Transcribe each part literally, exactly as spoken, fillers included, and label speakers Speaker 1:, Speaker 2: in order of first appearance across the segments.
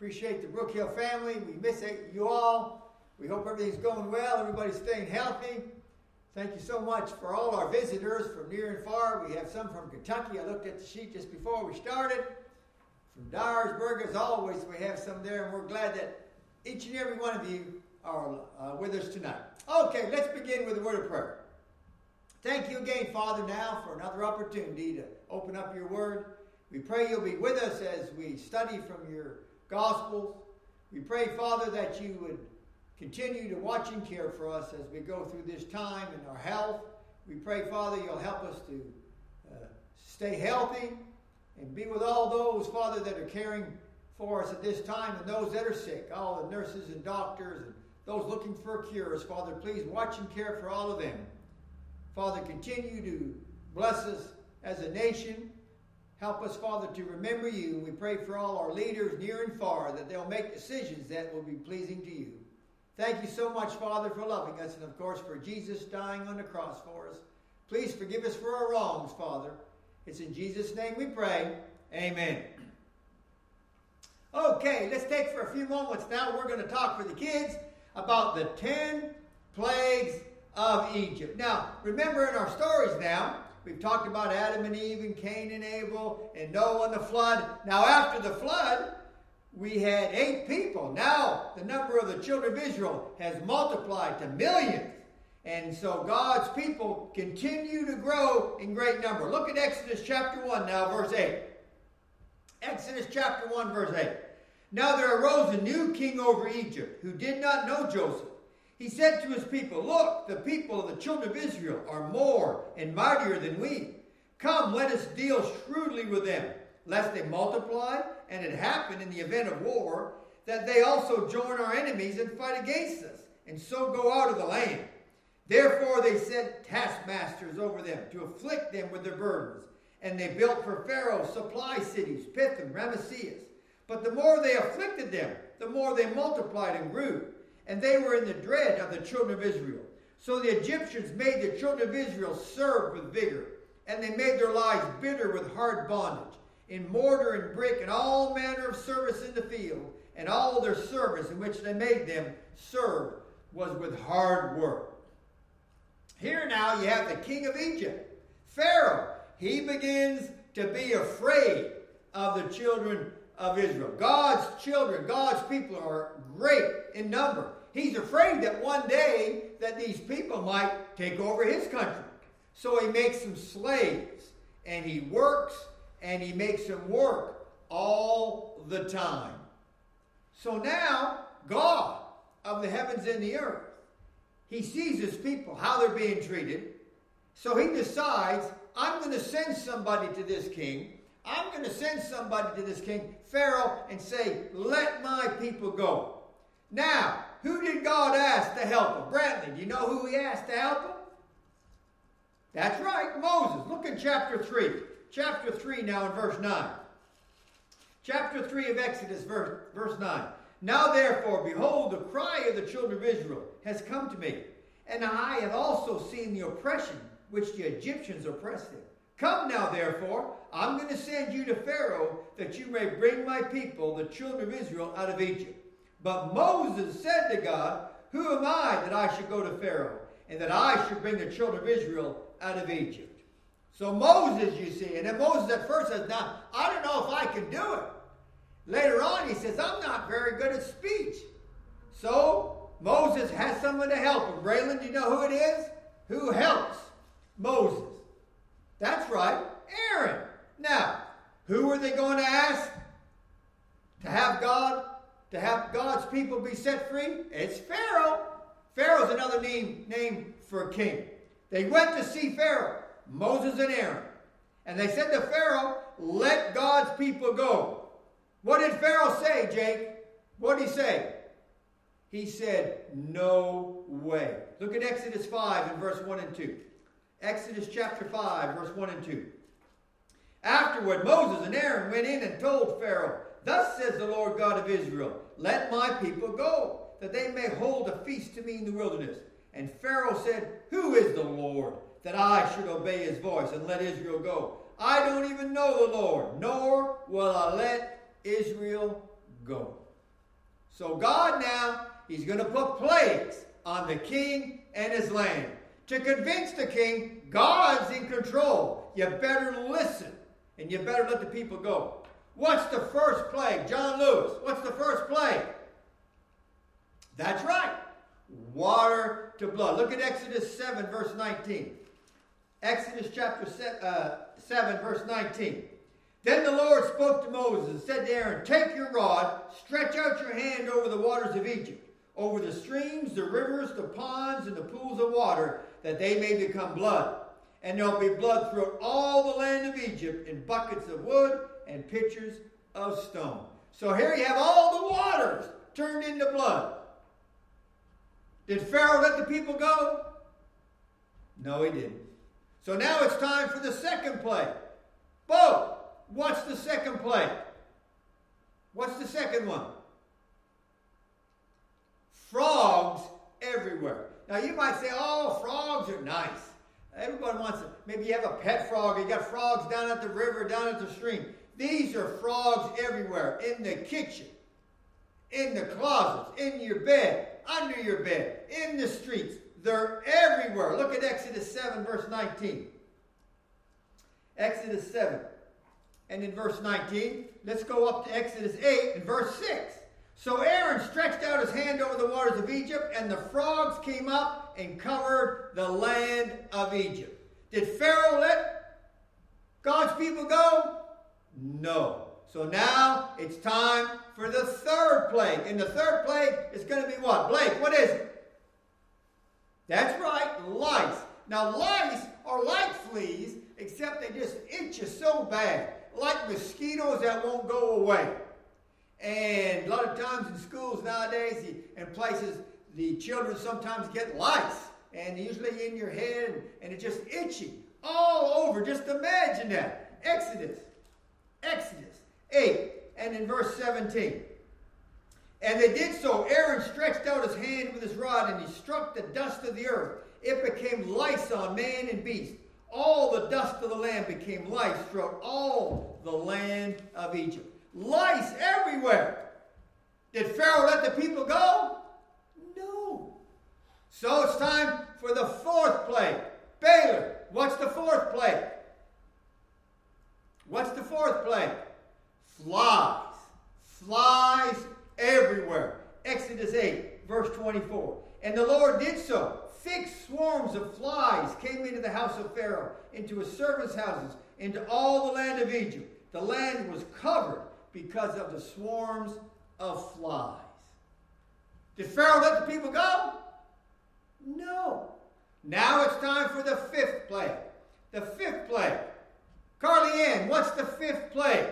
Speaker 1: Appreciate the Brook Hill family. We miss you all. We hope everything's going well. Everybody's staying healthy. Thank you so much for all our visitors from near and far. We have some from Kentucky. I looked at the sheet just before we started. From Dyersburg, as always, we have some there, and we're glad that each and every one of you are uh, with us tonight. Okay, let's begin with a word of prayer. Thank you again, Father, now for another opportunity to open up your word. We pray you'll be with us as we study from your Gospels. We pray, Father, that you would continue to watch and care for us as we go through this time in our health. We pray, Father, you'll help us to uh, stay healthy and be with all those, Father, that are caring for us at this time and those that are sick, all the nurses and doctors and those looking for cures. Father, please watch and care for all of them. Father, continue to bless us as a nation. Help us, Father, to remember you. We pray for all our leaders near and far that they'll make decisions that will be pleasing to you. Thank you so much, Father, for loving us and, of course, for Jesus dying on the cross for us. Please forgive us for our wrongs, Father. It's in Jesus' name we pray. Amen. Okay, let's take for a few moments now. We're going to talk for the kids about the ten plagues of Egypt. Now, remember in our stories now, we've talked about Adam and Eve and Cain and Abel and Noah and the flood. Now, after the flood, we had eight people. Now, the number of the children of Israel has multiplied to millions. And so God's people continue to grow in great number. Look at Exodus chapter one now, verse eight. Exodus chapter one, verse eight. Now there arose a new king over Egypt who did not know Joseph. He said to his people, look, the people of the children of Israel are more and mightier than we. Come, let us deal shrewdly with them, lest they multiply, and it happen in the event of war, that they also join our enemies and fight against us, and so go out of the land. Therefore they set taskmasters over them, to afflict them with their burdens. And they built for Pharaoh supply cities, Pithom, Ramesses. But the more they afflicted them, the more they multiplied and grew. And they were in the dread of the children of Israel. So the Egyptians made the children of Israel serve with vigor, and they made their lives bitter with hard bondage, in mortar and brick, and all manner of service in the field, and all their service in which they made them serve was with hard work. Here now you have the king of Egypt, Pharaoh. He begins to be afraid of the children of Israel. God's children, God's people are great in number. He's afraid that one day that these people might take over his country. So he makes them slaves, and he works, and he makes them work all the time. So now, God of the heavens and the earth, he sees his people, how they're being treated. So he decides, I'm going to send somebody to this king. I'm going to send somebody to this king, Pharaoh, and say, let my people go. Now, who did God ask to help him? Bradley, do you know who he asked to help him? That's right, Moses. Look at chapter three. Chapter three now in verse nine. Chapter three of Exodus, verse, verse nine. Now therefore, behold, the cry of the children of Israel has come to me, and I have also seen the oppression which the Egyptians oppressed them. Come now, therefore, I'm going to send you to Pharaoh, that you may bring my people, the children of Israel, out of Egypt. But Moses said to God, who am I that I should go to Pharaoh, and that I should bring the children of Israel out of Egypt? So Moses, you see, and then Moses at first says, now, I don't know if I can do it. Later on, he says, I'm not very good at speech. So Moses has someone to help him. Braylon, do you know who it is? Who helps Moses? That's right, Aaron. Now, who are they going to ask to have God, to have God's people be set free? It's Pharaoh. Pharaoh's another name, name for a king. They went to see Pharaoh, Moses and Aaron. And they said to Pharaoh, let God's people go. What did Pharaoh say, Jake? What did he say? He said, no way. Look at Exodus five and verse one and two. Exodus chapter five, verse one and two. Afterward, Moses and Aaron went in and told Pharaoh, thus says the Lord God of Israel, let my people go, that they may hold a feast to me in the wilderness. And Pharaoh said, who is the Lord, that I should obey his voice and let Israel go? I don't even know the Lord, nor will I let Israel go. So God now, he's going to put plagues on the king and his land. To convince the king, God's in control. You better listen, and you better let the people go. What's the first plague? John Lewis, what's the first plague? That's right. Water to blood. Look at Exodus seven, verse nineteen. Exodus chapter seven, verse nineteen. Then the Lord spoke to Moses and said to Aaron, take your rod, stretch out your hand over the waters of Egypt, over the streams, the rivers, the ponds, and the pools of water, that they may become blood. And there will be blood throughout all the land of Egypt in buckets of wood and pitchers of stone. So here you have all the waters turned into blood. Did Pharaoh let the people go? No, he didn't. So now it's time for the second plague. Bo, what's the second plague? What's the second one? Frogs everywhere. Now you might say, oh, frogs are nice. Everybody wants to, maybe you have a pet frog. You got frogs down at the river, down at the stream. These are frogs everywhere. In the kitchen, in the closets, in your bed, under your bed, in the streets. They're everywhere. Look at Exodus seven, verse nineteen. Exodus seven. And in verse nineteen, let's go up to Exodus eight and verse six. So Aaron stretched out his hand over the waters of Egypt, and the frogs came up and covered the land of Egypt. Did Pharaoh let God's people go? No. So now it's time for the third plague. And the third plague is going to be what? Blake, what is it? That's right, lice. Now lice are like fleas, except they just itch you so bad. Like mosquitoes that won't go away. And a lot of times in schools nowadays and places, the children sometimes get lice. And usually in your head, and it's just itchy all over. Just imagine that. Exodus. Exodus eight and in verse seventeen. And they did so. Aaron stretched out his hand with his rod, and he struck the dust of the earth. It became lice on man and beast. All the dust of the land became lice throughout all the land of Egypt. Lice everywhere. Did Pharaoh let the people go? No. So it's time for the fourth plague. Baylor, what's the fourth plague? What's the fourth plague? Flies. Flies everywhere. Exodus eight, verse twenty-four. And the Lord did so. Thick swarms of flies came into the house of Pharaoh, into his servants' houses, into all the land of Egypt. The land was covered because of the swarms of flies. Did Pharaoh let the people go? No. Now it's time for the fifth plague. The fifth plague. Carly Ann, what's the fifth plague?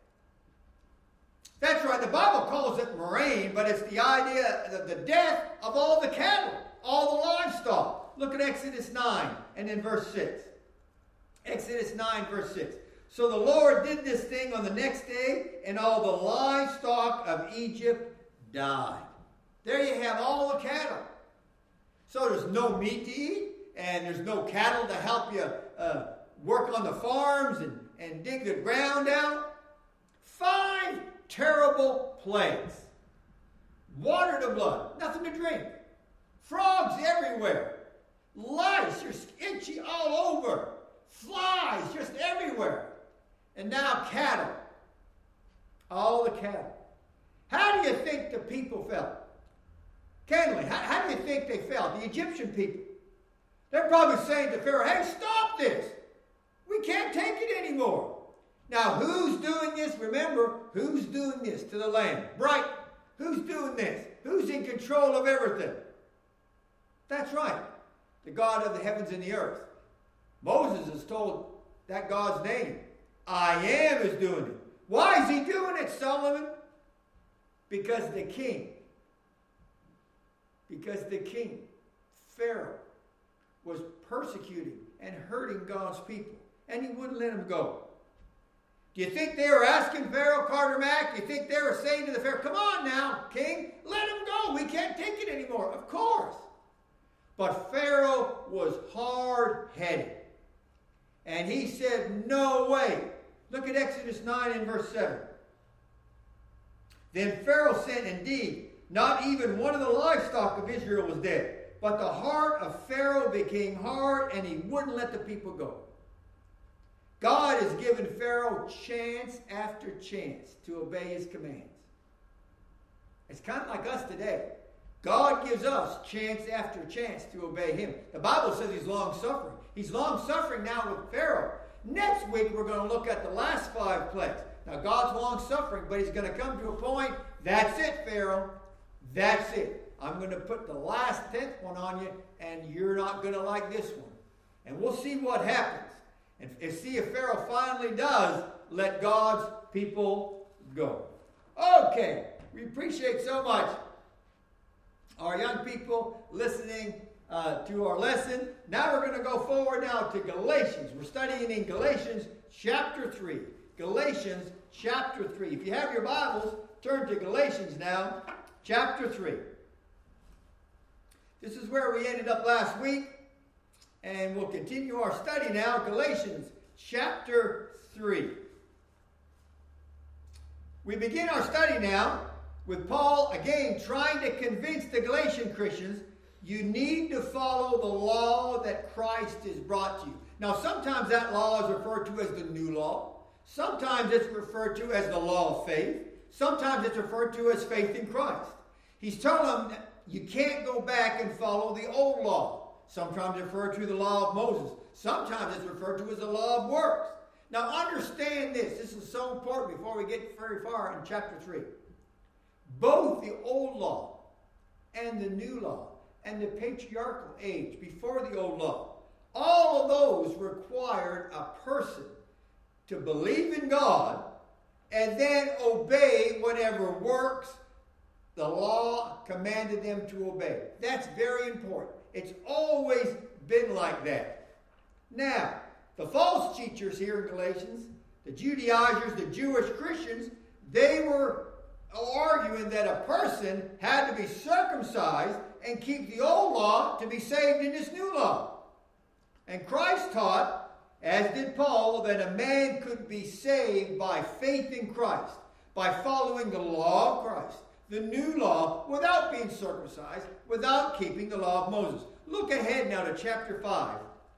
Speaker 1: That's right, the Bible calls it murrain, but it's the idea of the death of all the cattle, all the livestock. Look at Exodus nine and in verse six. Exodus nine, verse six. So the Lord did this thing on the next day, and all the livestock of Egypt died. There you have all the cattle. So there's no meat to eat, and there's no cattle to help you uh, work on the farms and, and dig the ground out. Five terrible plagues. Water to blood, nothing to drink. Frogs everywhere. Lice just itchy all over. Flies just everywhere. And now cattle. All the cattle. How do you think the people felt? Kenley, how, how do you think they felt? The Egyptian people. They're probably saying to Pharaoh, hey, stop this. We can't take it anymore. Now, who's doing this? Remember, who's doing this to the land? Right. Who's doing this? Who's in control of everything? That's right. The God of the heavens and the earth. Moses is told that God's name. I am is doing it. Why is he doing it, Solomon? Because the king, because the king, Pharaoh, was persecuting and hurting God's people. And he wouldn't let him go. Do you think they were asking Pharaoh, Carter Mack? Do you think they were saying to the Pharaoh, come on now, king, let him go. We can't take it anymore. Of course. But Pharaoh was hard-headed. And he said, no way. Look at Exodus nine and verse seven. Then Pharaoh sent indeed Not even one of the livestock of Israel was dead. But the heart of Pharaoh became hard, and he wouldn't let the people go. God has given Pharaoh chance after chance to obey his commands. It's kind of like us today. God gives us chance after chance to obey him. The Bible says he's long-suffering. He's long-suffering now with Pharaoh. Next week, we're going to look at the last five plagues. Now, God's long-suffering, but he's going to come to a point. That's it, Pharaoh. That's it. I'm going to put the last tenth one on you, and you're not going to like this one. And we'll see what happens. And, and see if Pharaoh finally does let God's people go. Okay. We appreciate so much our young people listening uh, to our lesson. Now we're going to go forward now to Galatians. We're studying in Galatians chapter three. Galatians chapter three. If you have your Bibles, turn to Galatians now, chapter three. This is where we ended up last week, and we'll continue our study now. Galatians chapter three. We begin our study now with Paul, again, trying to convince the Galatian Christians, you need to follow the law that Christ has brought to you. Now, sometimes that law is referred to as the new law. Sometimes it's referred to as the law of faith. Sometimes it's referred to as faith in Christ. He's telling them that you can't go back and follow the old law. Sometimes it's referred to the law of Moses. Sometimes it's referred to as the law of works. Now, understand this. This is so important before we get very far in chapter three. Both the old law and the new law and the patriarchal age before the old law, all of those required a person to believe in God and then obey whatever works the law commanded them to obey. That's very important. It's always been like that. Now, the false teachers here in Galatians, the Judaizers, the Jewish Christians, they were arguing that a person had to be circumcised and keep the old law to be saved in this new law. And Christ taught, as did Paul, that a man could be saved by faith in Christ, by following the law of Christ, the new law, without being circumcised, without keeping the law of Moses. Look ahead now to chapter five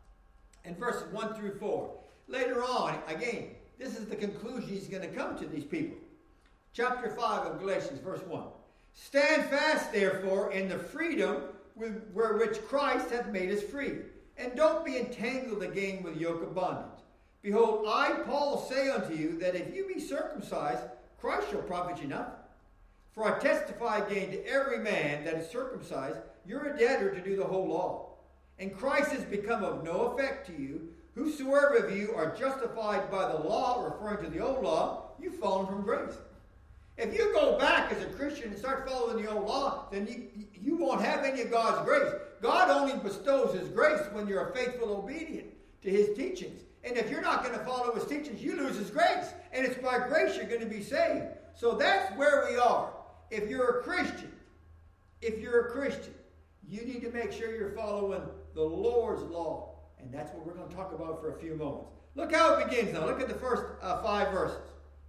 Speaker 1: and verses one through four. Later on, again, this is the conclusion he's going to come to these people. Chapter five of Galatians, verse one. Stand fast, therefore, in the freedom with, where which Christ hath made us free. And don't be entangled again with yoke of bondage. Behold, I, Paul, say unto you, that if you be circumcised, Christ shall profit you nothing. For I testify again to every man that is circumcised, you're a debtor to do the whole law. And Christ has become of no effect to you. Whosoever of you are justified by the law, referring to the old law, you've fallen from grace. If you go back as a Christian and start following the old law, then you, you won't have any of God's grace. God only bestows his grace when you're a faithful obedient to his teachings. And if you're not going to follow his teachings, you lose his grace. And it's by grace you're going to be saved. So that's where we are. If you're a Christian, if you're a Christian, you need to make sure you're following the Lord's law. And that's what we're going to talk about for a few moments. Look how it begins now. Look at the first uh, five verses.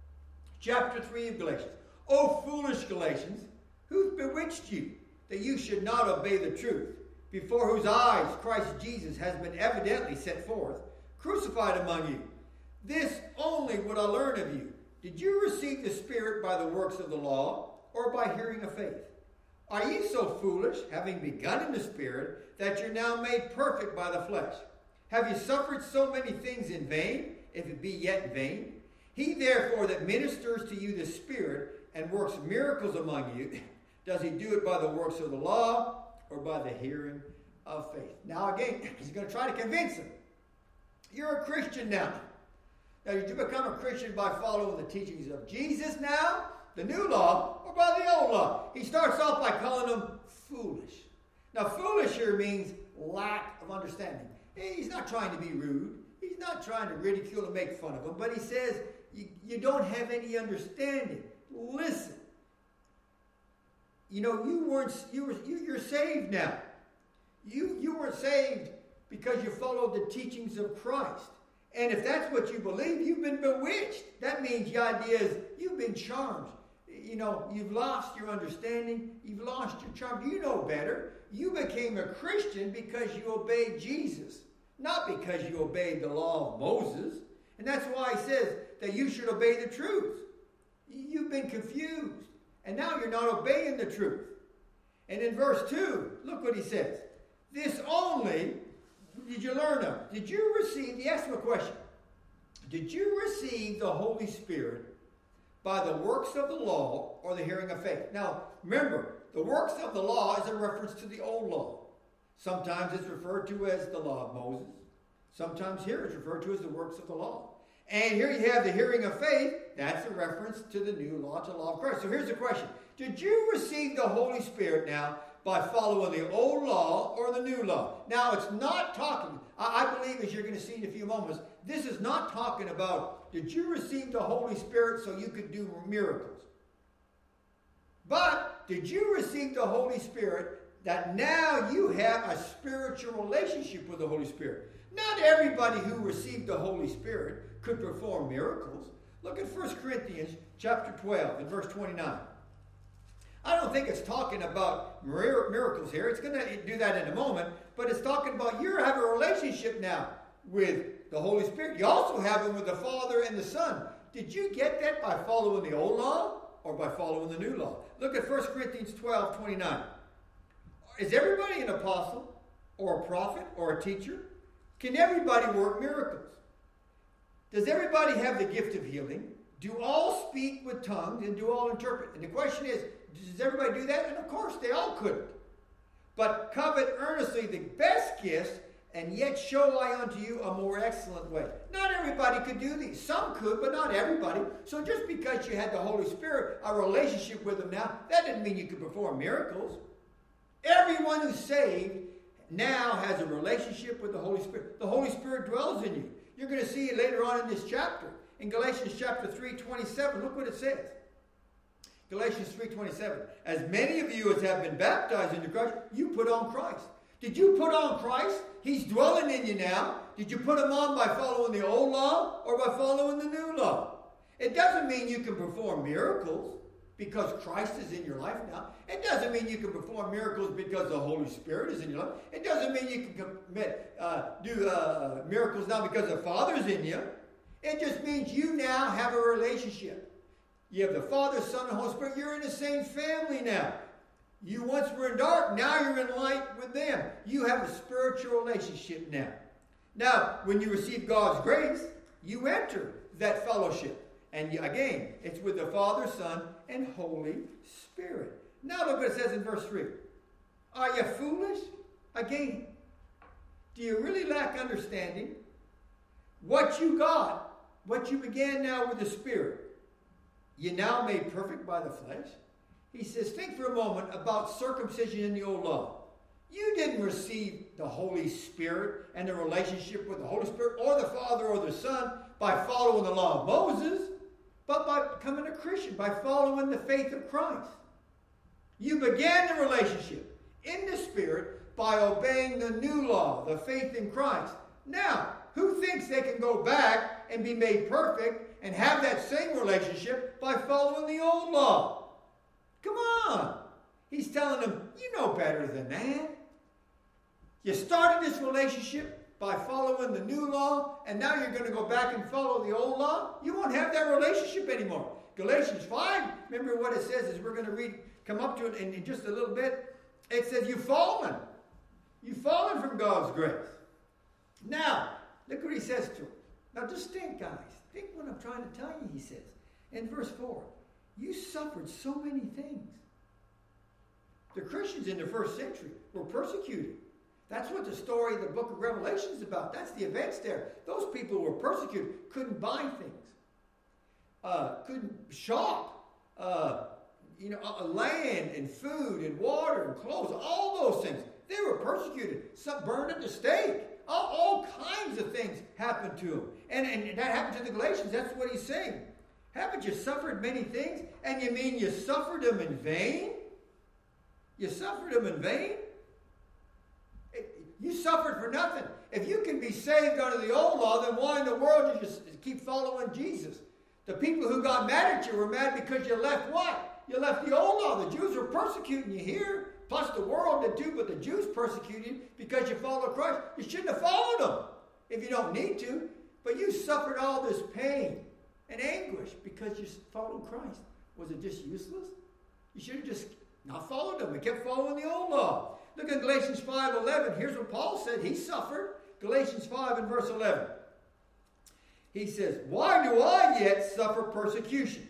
Speaker 1: Chapter three of Galatians. O foolish Galatians, who bewitched you, that you should not obey the truth, before whose eyes Christ Jesus has been evidently set forth, crucified among you? This only would I learn of you. Did you receive the Spirit by the works of the law, or by hearing of faith? Are ye so foolish, having begun in the Spirit, that you're now made perfect by the flesh? Have you suffered so many things in vain, if it be yet vain? He therefore that ministers to you the Spirit, and works miracles among you, does he do it by the works of the law, or by the hearing of faith? Now again, he's going to try to convince them. You're a Christian now. Now, did you become a Christian by following the teachings of Jesus now, the new law, or by the old law? He starts off by calling them foolish. Now, foolish here means lack of understanding. He's not trying to be rude. He's not trying to ridicule and make fun of them, but he says, you, you don't have any understanding. Listen. You know, you weren't, you were, you, you're saved now. You, you were saved because you followed the teachings of Christ. And if that's what you believe, you've been bewitched. That means the idea is you've been charmed. you know, you've lost your understanding. You've lost your charm. You know better. You became a Christian because you obeyed Jesus, not because you obeyed the law of Moses. And that's why he says that you should obey the truth. You've been confused, and now you're not obeying the truth. And in verse two, look what he says. This only did you learn of. Did you receive, he asked him a question. Did you receive the Holy Spirit by the works of the law or the hearing of faith? Now, remember, the works of the law is a reference to the old law. Sometimes it's referred to as the law of Moses. Sometimes here it's referred to as the works of the law. And here you have the hearing of faith. That's a reference to the new law, to the law of Christ. So here's the question. Did you receive the Holy Spirit now by following the old law or the new law? Now, it's not talking, I, I believe, as you're going to see in a few moments, this is not talking about, did you receive the Holy Spirit so you could do miracles? But, did you receive the Holy Spirit that now you have a spiritual relationship with the Holy Spirit? Not everybody who received the Holy Spirit could perform miracles. Look at First Corinthians chapter twelve and verse twenty-nine. I don't think it's talking about miracles here. It's going to do that in a moment. But it's talking about you have a relationship now with the Holy Spirit. You also have it with the Father and the Son. Did you get that by following the old law or by following the new law? Look at First Corinthians twelve twenty-nine. Is everybody an apostle or a prophet or a teacher? Can everybody work miracles? Does everybody have the gift of healing? Do all speak with tongues and do all interpret? And the question is, does everybody do that? And of course, they all couldn't. But covet earnestly the best gifts, and yet show I unto you a more excellent way. Not everybody could do these. Some could, but not everybody. So just because you had the Holy Spirit, a relationship with him now, that didn't mean you could perform miracles. Everyone who's saved now has a relationship with the Holy Spirit. The Holy Spirit dwells in you. You're going to see it later on in this chapter. In Galatians chapter three twenty-seven, look what it says. Galatians three twenty-seven. As many of you as have been baptized into Christ, you put on Christ. Did you put on Christ? He's dwelling in you now. Did you put him on by following the old law or by following the new law? It doesn't mean you can perform miracles because Christ is in your life now. It doesn't mean you can perform miracles because the Holy Spirit is in your life. It doesn't mean you can commit, uh, do uh, miracles now because the Father's in you. It just means you now have a relationship. You have the Father, Son, and Holy Spirit. You're in the same family now. You once were in dark. Now you're in light with them. You have a spiritual relationship now. Now, when you receive God's grace, you enter that fellowship. And you, again, it's with the Father, Son, and Holy Spirit. Now look what it says in verse three. Are you foolish? Again, do you really lack understanding? What you got, what you began now with the Spirit, you now made perfect by the flesh. He says, think for a moment about circumcision in the old law. You didn't receive the Holy Spirit and the relationship with the Holy Spirit or the Father or the Son by following the law of Moses, but by becoming a Christian, by following the faith of Christ. You began the relationship in the Spirit by obeying the new law, the faith in Christ. Now, who thinks they can go back and be made perfect and have that same relationship by following the old law? Come on. He's telling them, you know better than that. You started this relationship by following the new law, and now you're going to go back and follow the old law? You won't have that relationship anymore. Galatians five, remember what it says as we're going to read, come up to it in, in just a little bit. It says, you've fallen. You've fallen from God's grace. Now, look what he says to him. Now just think, guys. Think what I'm trying to tell you, he says. In verse four, you suffered so many things. The Christians in the first century were persecuted. That's what the story of the book of Revelation is about. That's the events there. Those people were persecuted, couldn't buy things, uh, couldn't shop, uh, you know, uh, land and food and water and clothes, all those things. They were persecuted, some burned at the stake. All, all kinds of things happened to them. And, and that happened to the Galatians. That's what he's saying. Haven't you suffered many things? And you mean you suffered them in vain? You suffered them in vain? You suffered for nothing. If you can be saved under the old law, then why in the world did you keep following Jesus? The people who got mad at you were mad because you left what? You left the old law. The Jews were persecuting you here. Plus the world did too, but the Jews persecuted you because you followed Christ. You shouldn't have followed them if you don't need to. But you suffered all this pain and anguish because you followed Christ. Was it just useless? You should have just not followed them and kept following the old law. Look at Galatians five eleven. Here's what Paul said. He suffered. Galatians five and verse eleven. He says, why do I yet suffer persecution?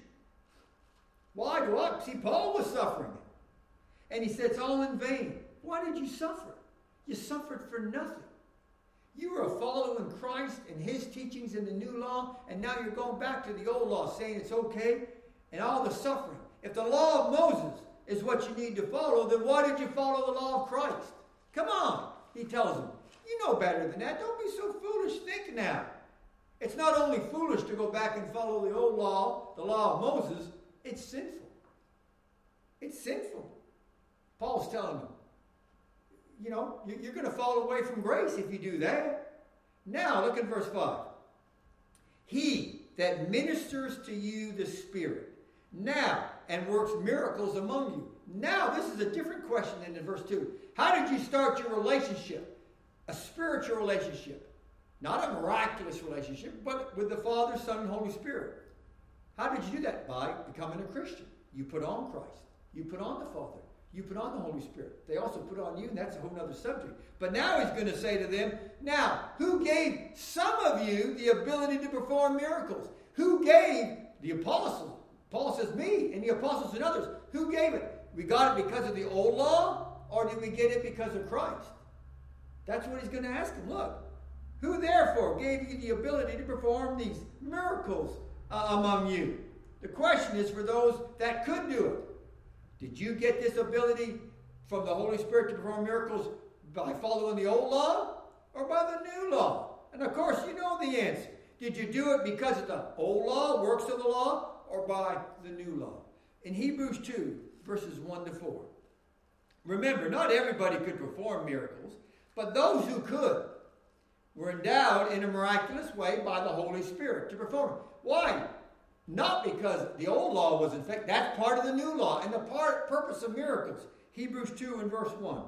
Speaker 1: Why do I? See, Paul was suffering it. And he said, it's all in vain. Why did you suffer? You suffered for nothing. You were following Christ and his teachings in the new law, and now you're going back to the old law, saying it's okay, and all the suffering. If the law of Moses is what you need to follow, then why did you follow the law of Christ? Come on, he tells them. You know better than that. Don't be so foolish. Think now. It's not only foolish to go back and follow the old law, the law of Moses, it's sinful. It's sinful. Paul's telling them, you know, you're going to fall away from grace if you do that. Now, look at verse five. He that ministers to you the Spirit, now, and works miracles among you. Now, this is a different question than in verse two. How did you start your relationship? A spiritual relationship. Not a miraculous relationship, but with the Father, Son, and Holy Spirit. How did you do that? By becoming a Christian. You put on Christ. You put on the Father. You put on the Holy Spirit. They also put on you, and that's a whole other subject. But now he's going to say to them, now, who gave some of you the ability to perform miracles? Who gave the apostles? Paul says me, and the apostles and others. Who gave it? We got it because of the old law, or did we get it because of Christ? That's what he's going to ask them. Look, who therefore gave you the ability to perform these miracles uh, among you? The question is for those that could do it. Did you get this ability from the Holy Spirit to perform miracles by following the old law or by the new law? And of course, you know the answer. Did you do it because of the old law, works of the law, or by the new law? In Hebrews two, verses one to four. Remember, not everybody could perform miracles, but those who could were endowed in a miraculous way by the Holy Spirit to perform it. Why? Not because the old law was in fact, that's part of the new law and the part, purpose of miracles. Hebrews two and verse one.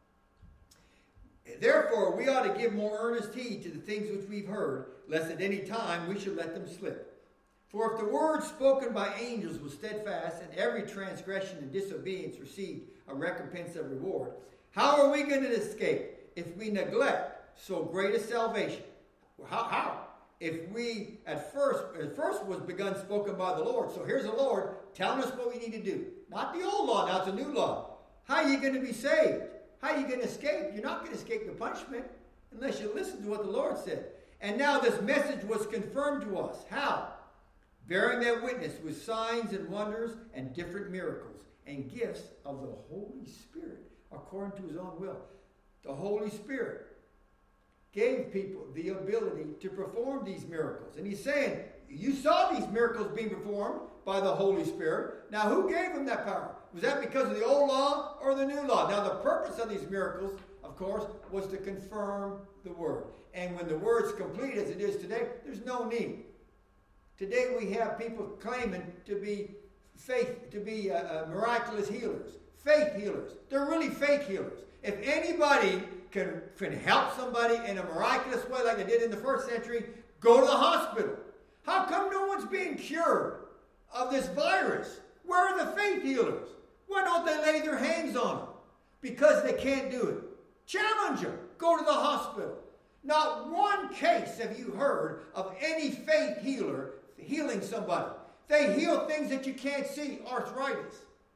Speaker 1: Therefore, we ought to give more earnest heed to the things which we've heard, lest at any time we should let them slip. For if the word spoken by angels was steadfast, and every transgression and disobedience received a recompense of reward, how are we going to escape if we neglect so great a salvation? How? How? If we at first, at first was begun spoken by the Lord. So here's the Lord telling us what we need to do. Not the old law, now it's a new law. How are you going to be saved? How are you going to escape? You're not going to escape the punishment unless you listen to what the Lord said. And now this message was confirmed to us. How? Bearing that witness with signs and wonders and different miracles and gifts of the Holy Spirit according to his own will. The Holy Spirit gave people the ability to perform these miracles. And he's saying, you saw these miracles being performed by the Holy Spirit. Now, who gave them that power? Was that because of the old law or the new law? Now, the purpose of these miracles, of course, was to confirm the word. And when the word's complete as it is today, there's no need. Today we have people claiming to be faith, to be uh, uh, miraculous healers, faith healers. They're really faith healers. If anybody can, can help somebody in a miraculous way like they did in the first century, go to the hospital. How come no one's being cured of this virus? Where are the faith healers? Why don't they lay their hands on them? Because they can't do it. Challenge them. Go to the hospital. Not one case have you heard of any faith healer healing somebody. They heal things that you can't see, arthritis.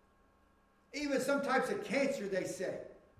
Speaker 1: Even some types of cancer, they say.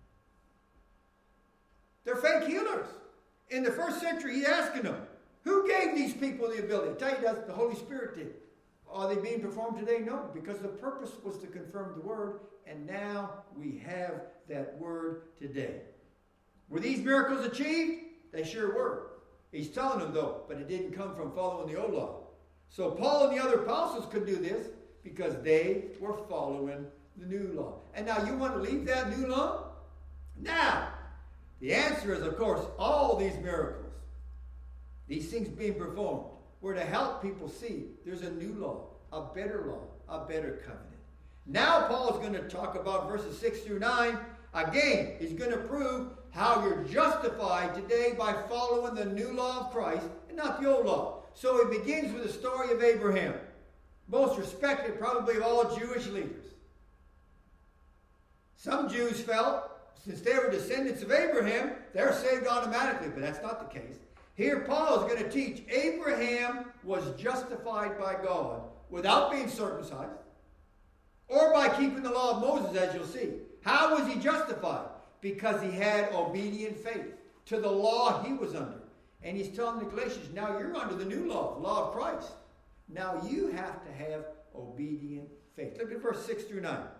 Speaker 1: They're fake healers. In the first century, he's asking them, who gave these people the ability? I tell you that the Holy Spirit did. Are they being performed today? No, because the purpose was to confirm the word, and now we have that word today. Were these miracles achieved? They sure were. He's telling them, though, but it didn't come from following the old law. So Paul and the other apostles could do this because they were following the new law. And now you want to leave that new law? Now, the answer is, of course, all these miracles, these things being performed, were to help people see there's a new law, a better law, a better covenant. Now Paul is going to talk about verses six through nine. Again, he's going to prove how you're justified today by following the new law of Christ and not the old law. So he begins with the story of Abraham, most respected probably of all Jewish leaders. Some Jews felt, since they were descendants of Abraham, they're saved automatically, but that's not the case. Here Paul is going to teach Abraham was justified by God without being circumcised or by keeping the law of Moses, as you'll see. How was he justified? Because he had obedient faith to the law he was under. And he's telling the Galatians, now you're under the new law, the law of Christ. Now you have to have obedient faith. Look at verse six through nine.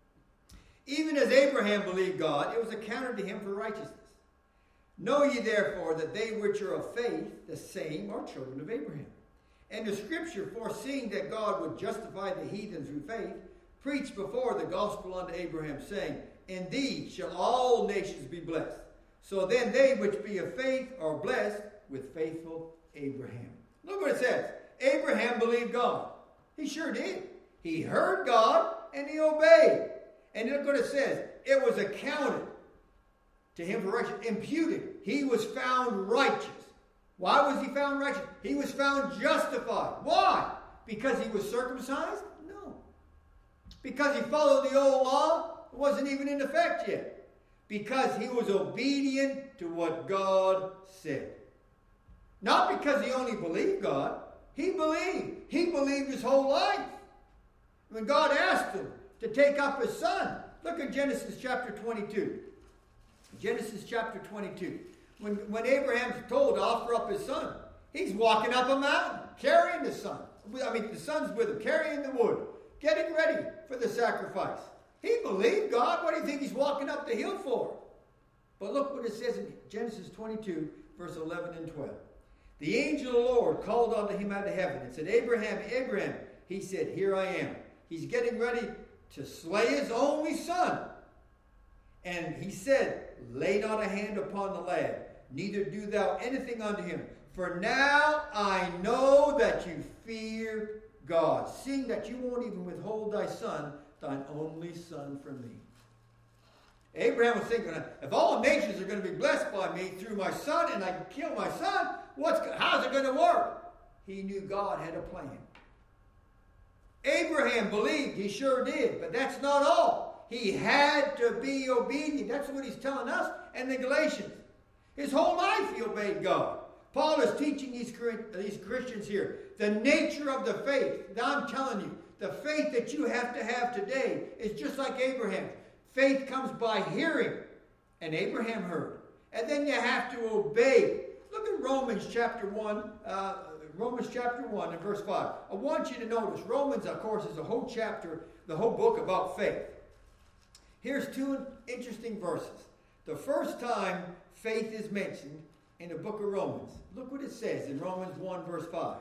Speaker 1: Even as Abraham believed God, it was accounted to him for righteousness. Know ye therefore that they which are of faith, the same are children of Abraham. And the scripture, foreseeing that God would justify the heathen through faith, preached before the gospel unto Abraham, saying, in thee shall all nations be blessed. So then they which be of faith are blessed with faithful Abraham. Look what it says. Abraham believed God. He sure did. He heard God and he obeyed. And look what it says. It was accounted to him for righteousness. Imputed. He was found righteous. Why was he found righteous? He was found justified. Why? Because he was circumcised? No. Because he followed the old law? It wasn't even in effect yet. Because he was obedient to what God said. Not because he only believed God. He believed. He believed his whole life. When God asked him to take up his son. Look at Genesis chapter twenty-two. Genesis chapter twenty-two. When, when Abraham's told to offer up his son, he's walking up a mountain, carrying the son. I mean, the son's with him, carrying the wood, getting ready for the sacrifice. He believed God. What do you think he's walking up the hill for? But look what it says in Genesis twenty-two, verse eleven and twelve. The angel of the Lord called unto him out of heaven and said, Abraham, Abraham. He said, here I am. He's getting ready to slay his only son. And he said, lay not a hand upon the lad, neither do thou anything unto him. For now I know that you fear God, seeing that you won't even withhold thy son, thine only son from me. Abraham was thinking, if all nations are going to be blessed by me through my son, and I can kill my son, what's how's it going to work? He knew God had a plan. Abraham believed, he sure did, but that's not all. He had to be obedient. That's what he's telling us and the Galatians. His whole life he obeyed God. Paul is teaching these, these Christians here the nature of the faith. Now I'm telling you, the faith that you have to have today is just like Abraham. Faith comes by hearing, and Abraham heard. And then you have to obey. Look at Romans chapter one, uh, Romans chapter one and verse five. I want you to notice, Romans, of course, is a whole chapter, the whole book about faith. Here's two interesting verses. The first time faith is mentioned in the book of Romans. Look what it says in Romans one, verse five.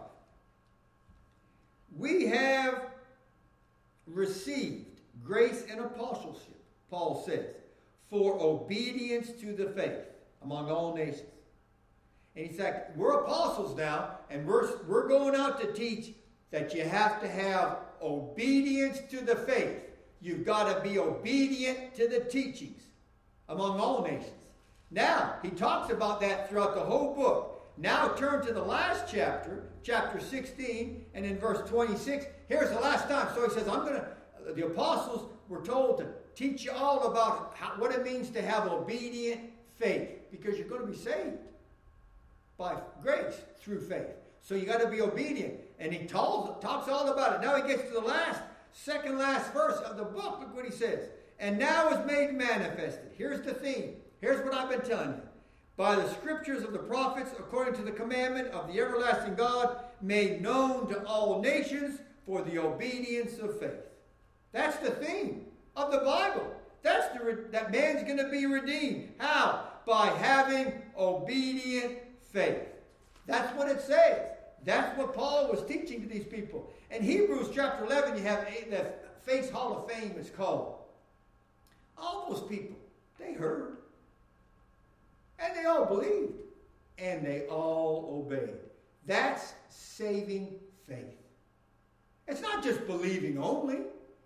Speaker 1: We have received grace and apostleship, Paul says, for obedience to the faith among all nations. And he's like, we're apostles now, and we're, we're going out to teach that you have to have obedience to the faith. You've got to be obedient to the teachings among all nations. Now, he talks about that throughout the whole book. Now turn to the last chapter, chapter sixteen, and in verse twenty-six. Here's the last time. So he says, I'm going to, the apostles were told to teach you all about how, what it means to have obedient faith, because you're going to be saved by grace through faith. So you got to be obedient. And he talks, talks all about it. Now he gets to the last, second last verse of the book. Look what he says. And now is made manifested. Here's the theme. Here's what I've been telling you. By the scriptures of the prophets, according to the commandment of the everlasting God, made known to all nations for the obedience of faith. That's the theme of the Bible. That's the that man's going to be redeemed. How? By having obedient faith. That's what it says. That's what Paul was teaching to these people. In Hebrews chapter eleven, you have a, the Faith Hall of Fame is called. All those people, they heard. And they all believed. And they all obeyed. That's saving faith. It's not just believing only.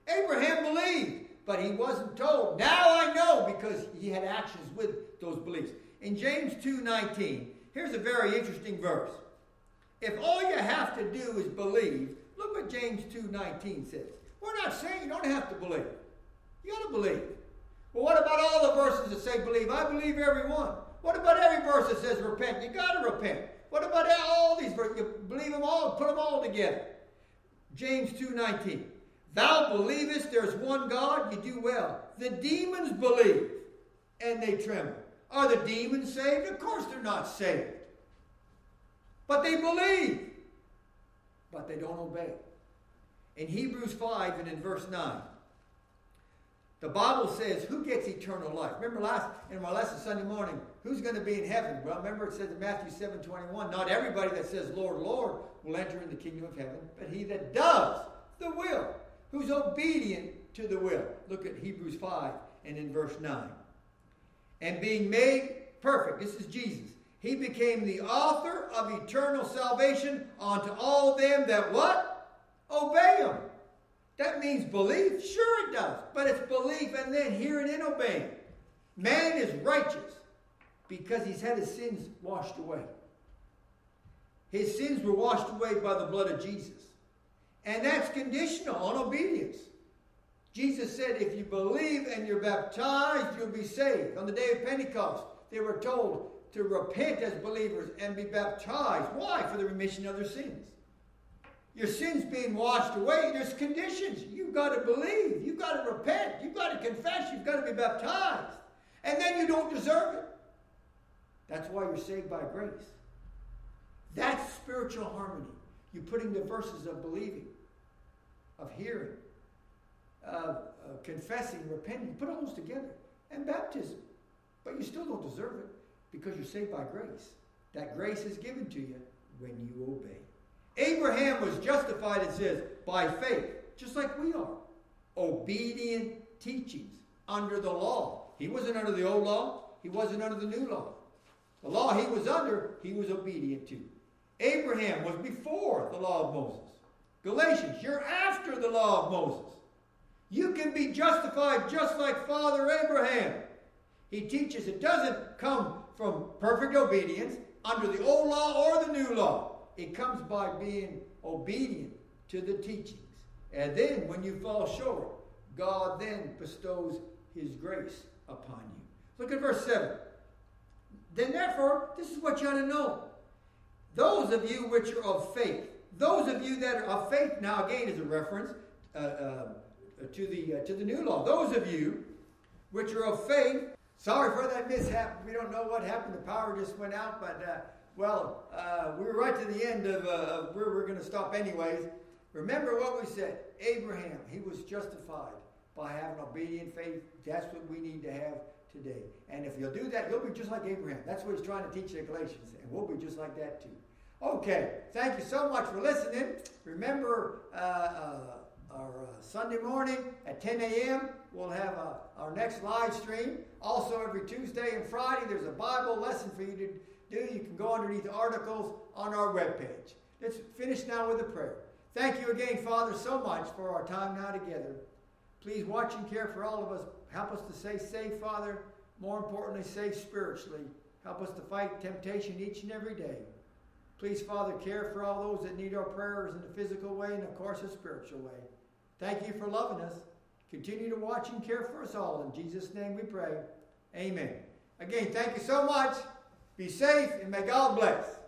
Speaker 1: Abraham believed, but he wasn't told. Now I know, because he had actions with those beliefs. In James two nineteen, here's a very interesting verse. If all you have to do is believe, look what James two nineteen says. We're not saying you don't have to believe. You got to believe. Well, what about all the verses that say believe? I believe every one. What about every verse that says repent? You got to repent. What about all these verses? You believe them all, put them all together. James two nineteen. Thou believest there's one God, you do well. The demons believe, and they tremble. Are the demons saved? Of course they're not saved. But they believe, but they don't obey. In Hebrews five and in verse nine, the Bible says, who gets eternal life? Remember last in my lesson Sunday morning, who's going to be in heaven? Well, remember it says in Matthew seven twenty-one, not everybody that says, Lord, Lord, will enter in the kingdom of heaven, but he that does the will, who's obedient to the will. Look at Hebrews five and in verse nine. And being made perfect, this is Jesus, he became the author of eternal salvation unto all them that what? Obey him. That means belief? Sure it does. But it's belief and then hearing and obeying. Man is righteous because he's had his sins washed away. His sins were washed away by the blood of Jesus. And that's conditional on obedience. Jesus said, if you believe and you're baptized, you'll be saved. On the day of Pentecost, they were told to repent as believers and be baptized. Why? For the remission of their sins. Your sins being washed away, there's conditions. You've got to believe. You've got to repent. You've got to confess. You've got to be baptized. And then you don't deserve it. That's why you're saved by grace. That's spiritual harmony. You're putting the verses of believing, of hearing, of uh, confessing, repenting. You put all those together. And baptism. But you still don't deserve it because you're saved by grace. That grace is given to you when you obey. Abraham was justified, it says, by faith, just like we are. Obedient teachings under the law. He wasn't under the old law. He wasn't under the new law. The law he was under, he was obedient to. Abraham was before the law of Moses. Galatians, you're after the law of Moses. You can be justified just like Father Abraham. He teaches it doesn't come from perfect obedience under the old law or the new law. It comes by being obedient to the teachings. And then when you fall short, God then bestows his grace upon you. Look at verse seven. Then therefore, this is what you ought to know. Those of you which are of faith, those of you that are of faith, now again is a reference uh, uh, to the uh, to the new law. Those of you which are of faith, sorry for that mishap. We don't know what happened. The power just went out, but uh, well, uh, we were right to the end of, uh, of where we're going to stop anyways. Remember what we said. Abraham, he was justified by having obedient faith. That's what we need to have today. And if you'll do that, you'll be just like Abraham. That's what he's trying to teach the Galatians. And we'll be just like that too. Okay. Thank you so much for listening. Remember, uh, uh, our uh, Sunday morning at ten a.m. we'll have uh, our next live stream. Also, every Tuesday and Friday, there's a Bible lesson for you to do. You can go underneath the articles on our webpage. Let's finish now with a prayer. Thank you again, Father, so much for our time now together. Please watch and care for all of us. Help us to stay safe, Father. More importantly, safe spiritually. Help us to fight temptation each and every day. Please, Father, care for all those that need our prayers in a physical way and, of course, a spiritual way. Thank you for loving us. Continue to watch and care for us all. In Jesus' name we pray. Amen. Again, thank you so much. Be safe and may God bless.